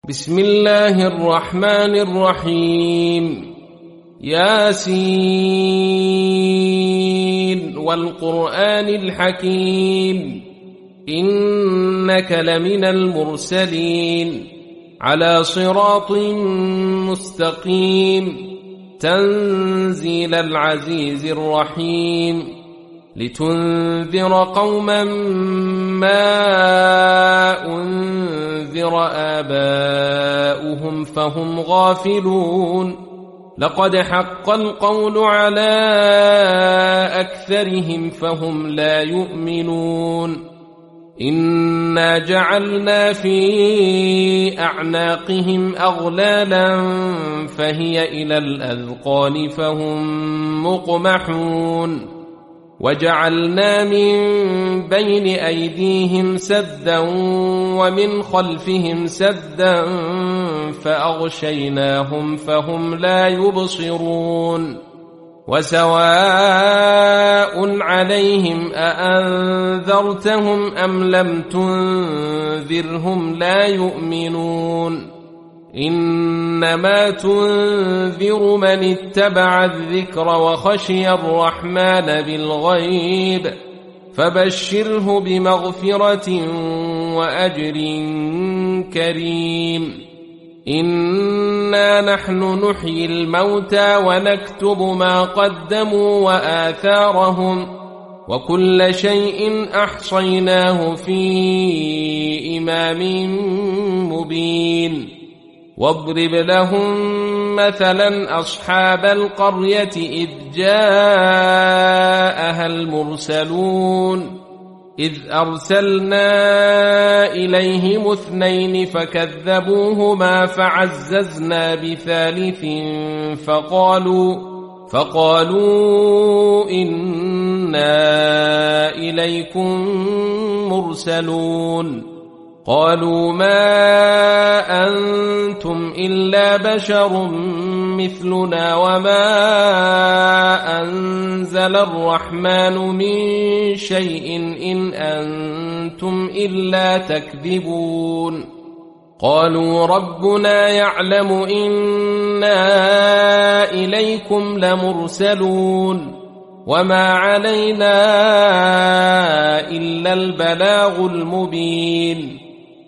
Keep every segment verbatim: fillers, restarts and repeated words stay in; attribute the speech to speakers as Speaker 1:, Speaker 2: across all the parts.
Speaker 1: بسم الله الرحمن الرحيم. ياسين والقرآن الحكيم إنك لمن المرسلين على صراط مستقيم تنزيل العزيز الرحيم لتنذر قوما ما أنذر آباؤهم فهم غافلون لقد حق القول على أكثرهم فهم لا يؤمنون إنا جعلنا في أعناقهم أغلالا فهي إلى الأذقان فهم مقمحون وجعلنا من بين أيديهم سدا ومن خلفهم سدا فأغشيناهم فهم لا يبصرون وسواء عليهم أأنذرتهم أم لم تنذرهم لا يؤمنون إنما تنذر من اتبع الذكر وخشي الرحمن بالغيب فبشره بمغفرة وأجر كريم. إنا نحن نحيي الموتى ونكتب ما قدموا وآثارهم وكل شيء أحصيناه في إمام مبين. واضرب لهم مثلا أصحاب القرية إذ جاءها المرسلون إذ أرسلنا إليهم اثنين فكذبوهما فعززنا بثالث فقالوا فقالوا إنا إليكم مرسلون قالوا ما أنتم إلا بشر مثلنا وما أنزل الرحمن من شيء إن أنتم إلا تكذبون قالوا ربنا يعلم إنا إليكم لمرسلون وما علينا إلا البلاغ المبين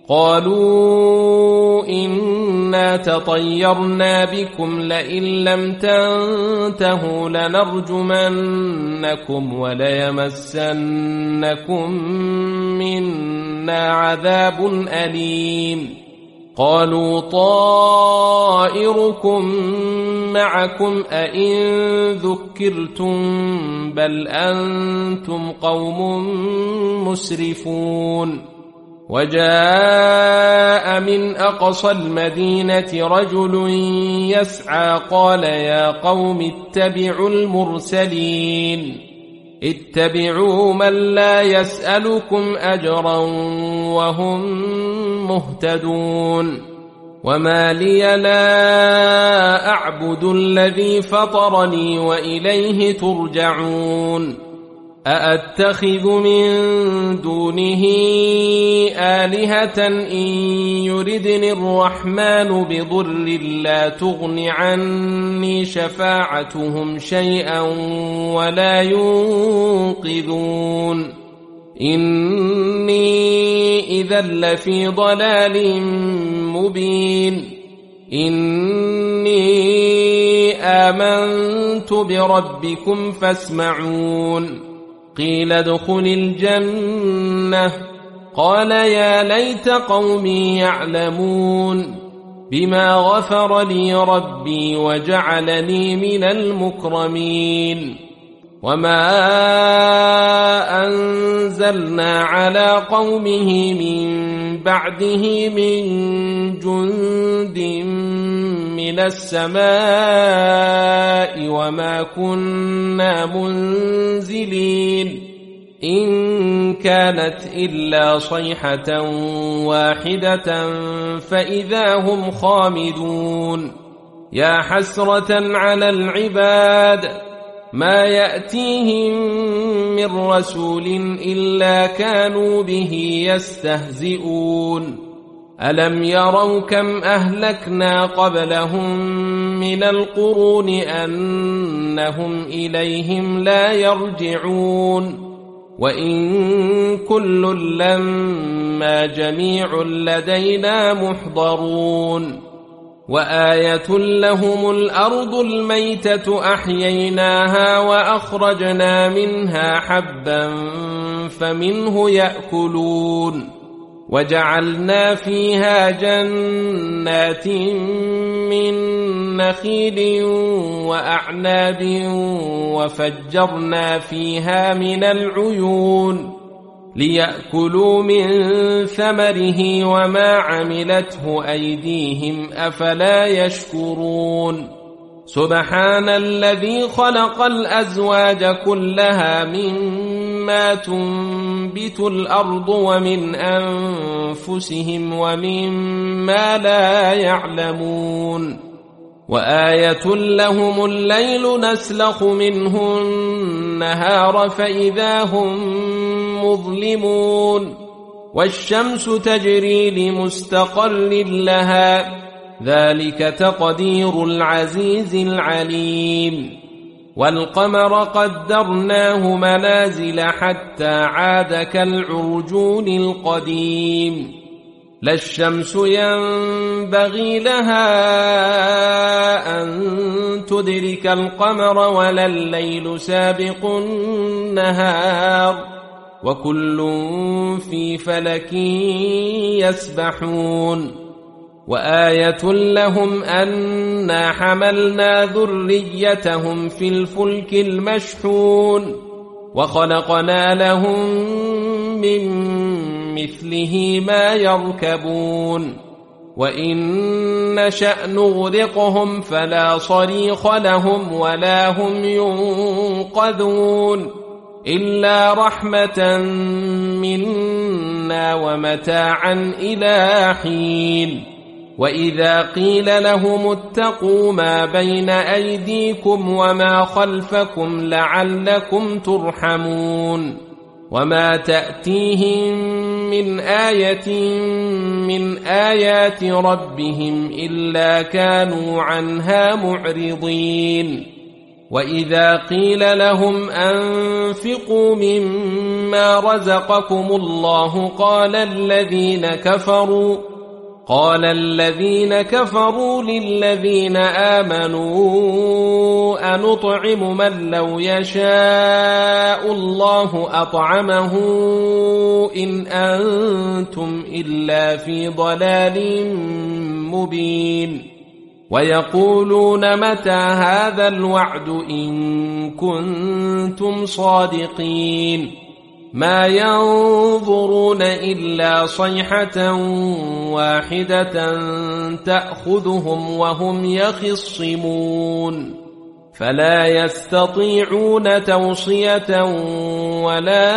Speaker 1: قالوا إنا تطيرنا بكم لئن لم تنتهوا لنرجمنكم وليمسنكم منا عذاب أليم قالوا طائركم معكم أئن ذكرتم بل أنتم قوم مسرفون وجاء من أقصى المدينة رجل يسعى قال يا قوم اتبعوا المرسلين اتبعوا من لا يسألكم أجرا وهم مهتدون وما لي لا أعبد الذي فطرني وإليه ترجعون أأتخذ من دونه آلهة إن يردني الرحمن بضر لا تغن عني شفاعتهم شيئا ولا ينقذون إني إذا لفي ضلال مبين إني آمنت بربكم فاسمعون قيل ادخل الجنة قال يا ليت قومي يعلمون بما غفر لي ربي وجعلني من المكرمين وما أنزلنا على قومه من بعده من جند من السماء وما كنا منزلين إن كانت إلا صيحة واحدة فإذا هم خامدون يا حسرة على العباد ما يأتيهم من رسول إلا كانوا به يستهزئون ألم يروا كم أهلكنا قبلهم من القرون أنهم إليهم لا يرجعون وإن كل لما جميع لدينا محضرون وآية لهم الأرض الميتة أحييناها وأخرجنا منها حبا فمنه يأكلون وجعلنا فيها جنات من نخيل وأعناب وفجرنا فيها من العيون ليأكلوا من ثمره وما عملته أيديهم أفلا يشكرون سبحان الذي خلق الأزواج كلها مما تنبت الأرض ومن أنفسهم ومما لا يعلمون وآية لهم الليل نسلخ منه النهار فإذا هم مظلمون والشمس تجري لمستقر لها ذلك تقدير العزيز العليم والقمر قدرناه منازل حتى عاد كالعرجون القديم لا الشمس ينبغي لها أن تدرك القمر ولا الليل سابق النهار وكل في فلك يسبحون وآية لهم أنا حملنا ذريتهم في الفلك المشحون وخلقنا لهم من مثله ما يركبون وإن نشأ نغرقهم فلا صريخ لهم ولا هم ينقذون إلا رحمة منا ومتاعا إلى حين وإذا قيل لهم اتقوا ما بين أيديكم وما خلفكم لعلكم ترحمون وما تأتيهم من آية من آيات ربهم إلا كانوا عنها معرضين وإذا قيل لهم أنفقوا مما رزقكم الله قال الذين كفروا قال الذين كفروا للذين آمنوا أنطعم من لو يشاء الله أطعمه إن أنتم إلا في ضلال مبين ويقولون متى هذا الوعد إن كنتم صادقين ما ينظرون إلا صيحة واحدة تأخذهم وهم يخصمون فلا يستطيعون توصية ولا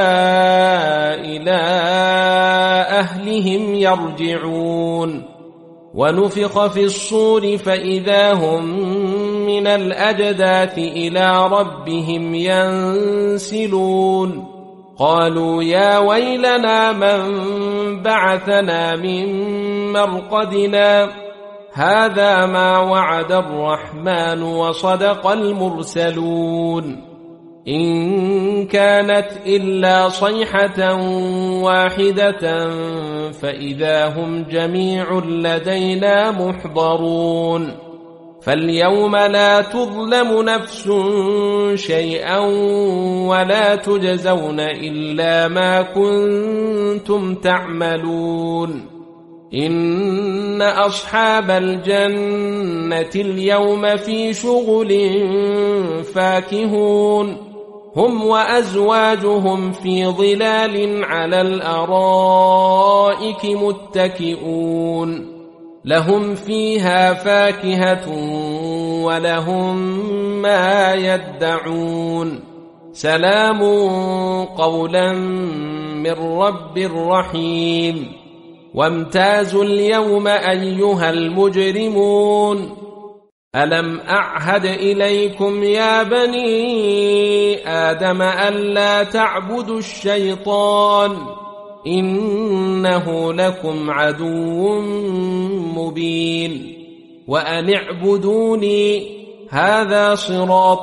Speaker 1: إلى أهلهم يرجعون ونفخ في الصور فإذا هم من الأجداث إلى ربهم ينسلون قالوا يا ويلنا من بعثنا من مرقدنا هذا ما وعد الرحمن وصدق المرسلون إن كانت إلا صيحة واحدة فإذا هم جميع لدينا محضرون فاليوم لا تظلم نفس شيئا ولا تجزون إلا ما كنتم تعملون إن أصحاب الجنة اليوم في شغل فاكهون هم وأزواجهم في ظلال على الأرائك متكئون لهم فيها فاكهة ولهم ما يدعون سلام قولا من رب رحيم وامتازوا اليوم أيها المجرمون ألم أعهد إليكم يا بني آدم ألا تعبدوا الشيطان إنه لكم عدو مبين وأن اعبدوني هذا صراط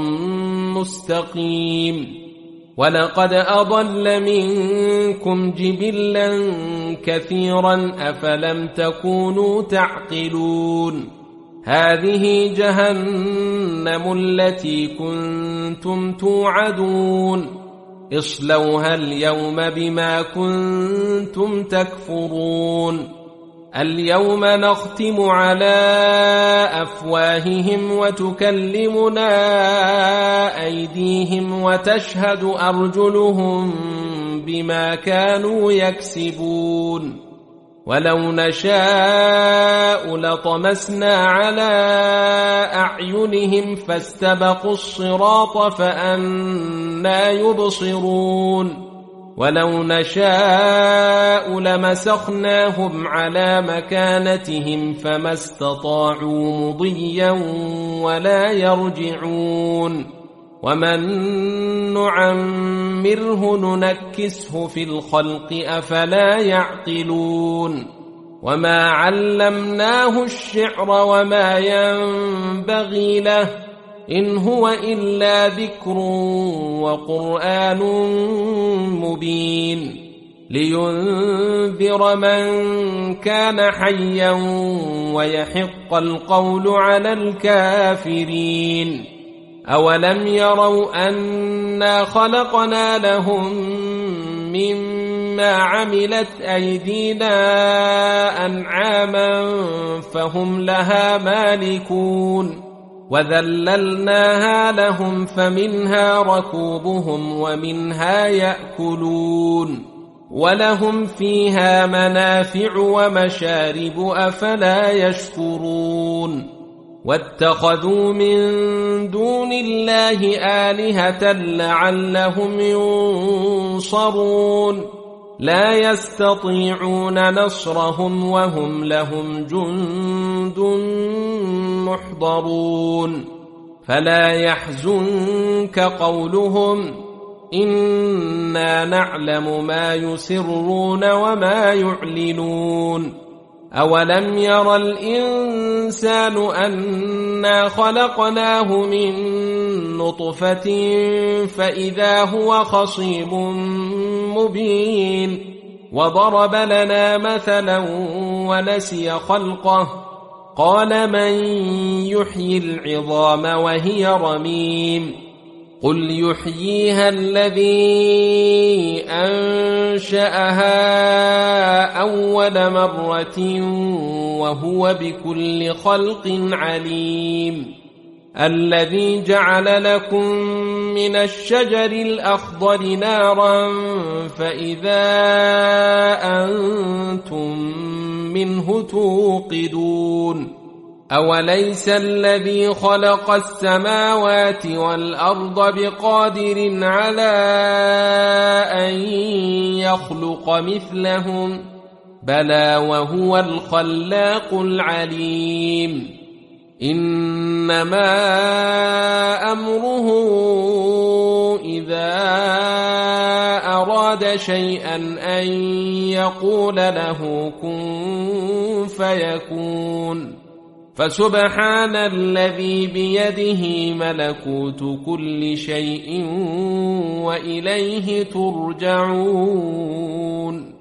Speaker 1: مستقيم ولقد أضل منكم جبلا كثيرا أفلم تكونوا تعقلون هذه جهنم التي كنتم توعدون اصلوها اليوم بما كنتم تكفرون اليوم نختم على أفواههم وتكلمنا أيديهم وتشهد أرجلهم بما كانوا يكسبون ولو نشاء لطمسنا على أعينهم فاستبقوا الصراط فأنى يبصرون ولو نشاء لمسخناهم على مكانتهم فما استطاعوا مضيا ولا يرجعون ومن نعمره ننكسه في الخلق أفلا يعقلون وما علمناه الشعر وما ينبغي له إن هو إلا ذكر وقرآن مبين لينذر من كان حيا ويحق القول على الكافرين أولم يروا أنا خلقنا لهم مما عملت أيدينا أنعاما فهم لها مالكون وذللناها لهم فمنها ركوبهم ومنها يأكلون ولهم فيها منافع ومشارب أفلا يشكرون واتخذوا من دون الله آلهة لعلهم ينصرون لا يستطيعون نصرهم وهم لهم جند محضرون فلا يحزنك قولهم إنا نعلم ما يسرون وما يعلنون أولم ير الإنسان أنا خلقناه من نطفة فإذا هو خصيم مبين وضرب لنا مثلا ونسي خلقه قال من يحيي العظام وهي رميم قل يحييها الذي أنشأها أول مرة وهو بكل خلق عليم الذي جعل لكم من الشجر الأخضر نارا فإذا أنتم منه توقدون أوليس الذي خلق السماوات والأرض بقادر على أن يخلق مثلهم بلى وهو الخلاق العليم إنما أمره إذا أراد شيئا أن يقول له كن فيكون فسبحان الذي بيده ملكوت كل شيء وإليه ترجعون